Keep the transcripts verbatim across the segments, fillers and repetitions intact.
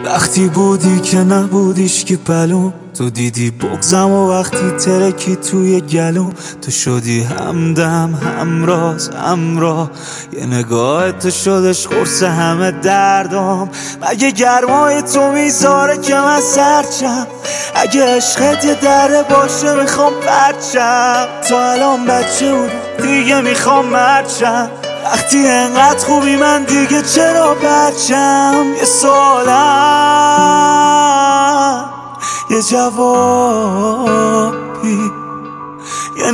وقتی بودی که نبودیش که پلوم، تو دیدی بغزم و وقتی ترکی توی گلوم، تو شدی همدم همراز همراه، یه نگاه تو شدش خورس همه دردام. مگه گرمای تو میذاره که من سرچم؟ اگه عشقت یه دره باشه میخوام پرچم. تو الان بچه بود دیگه میخوام مرچم. وقتی انقدر خوبی من دیگه چرا بچم؟ یه سوالم یه جوابی، یه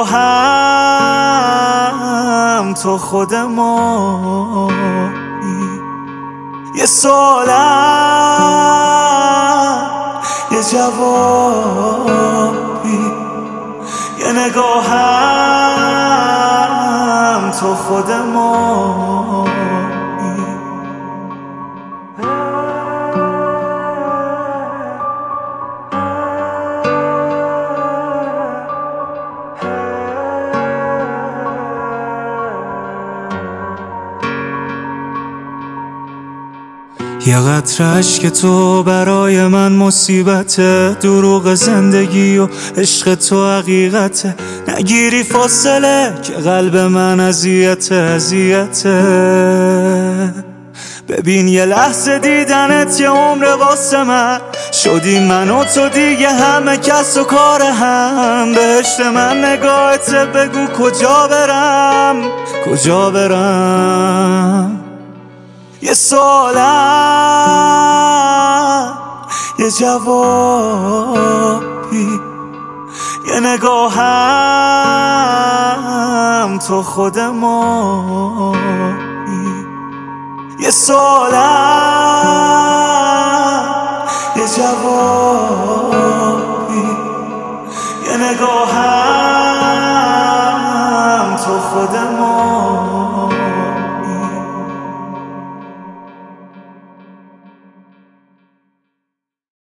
نگاهم تو خود مایی. یه سوالم یه جوابی، یه نگاهم تو خود مایی. یه قطره عشق تو برای من مصیبته، دروغ زندگی و عشق تو حقیقته. نگیری فاصله که قلب من اذیته اذیته. ببین یه لحظه دیدنت یه عمر واسه من، شدی من و تو دیگه همه کس و کار هم. بهشت من نگاهته، بگو کجا برم کجا برم؟ یه سوالم یه جوابی، یه نگاهم تو خود مایی. یه سوالم یه جوابی، یه نگاهم تو خود مایی.